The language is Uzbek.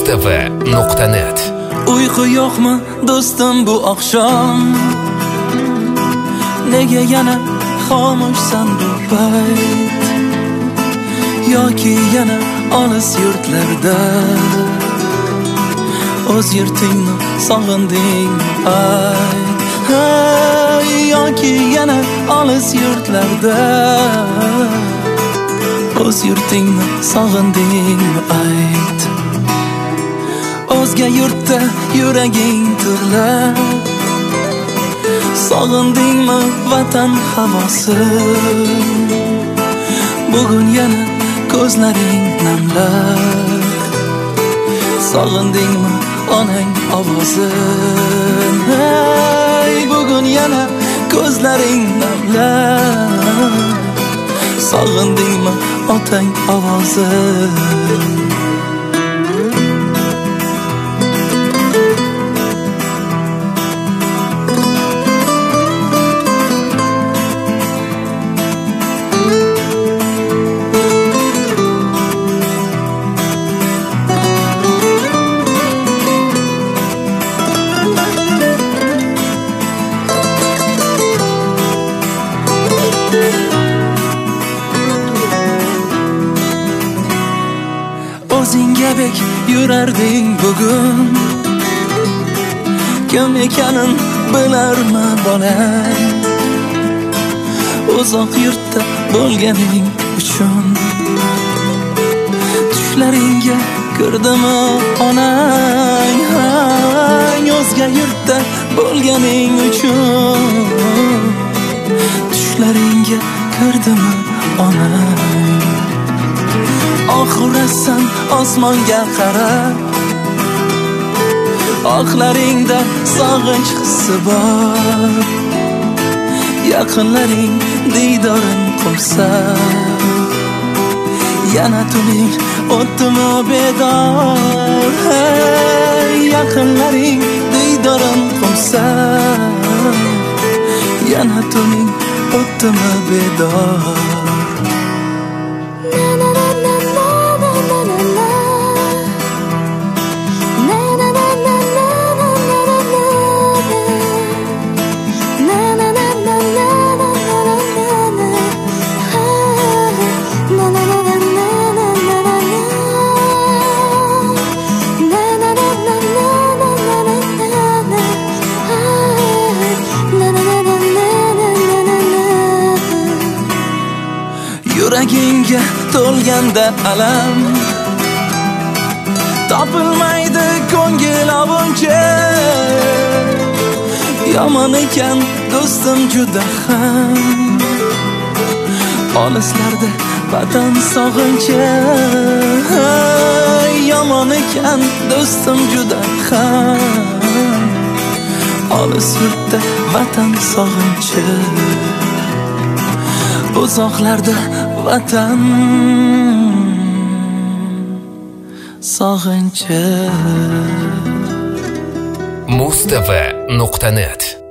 Mustava.net. Uyqu yo'qmi do'stim bu oqshom? Nega yana xomushsan bu payt? Yoki yana olis yurtlarda o'z yurtingni sog'indingmi ayt? Yoki yana olis yurtlarda o'z yurtingni sog'indingmi ayt? O'zga yurtda yuraging turlar, sog'indingmi vatan havosi? Bugun yana ko'zlaring namlar, sog'indingmi onang ovozi? Bugun yana ko'zlaring namlar, sog'indingmi otang ovozi? O'zingga bek yurarding bugun, kim ekanin bilarmi bolang? Uzoq yurtda bo'lganing uchun tushlaringga kirdimi onang? O'zga yurtda bo'lganing uchun tushlaringga kirdimi onang? Oxirasan osmonga qarab, oqlaringda sog'inch hissi bor. Yaqinlaring diydorin qilsa, yana tuning o'tdimi bedor? Yaqinlaring diydorin qilsa, yana tuning o'tdimi bedor? Yuragingga to'lganda alam, topilmaydi ko'ngil ovunchi. Yomon ekan do'stim juda ham, olislarda vatan sog'inchi. Yomon ekan do'stim juda ham, olis yurtda vatan sog'inchi. Uzoqlarda vatan sog'inchi. Mustava.net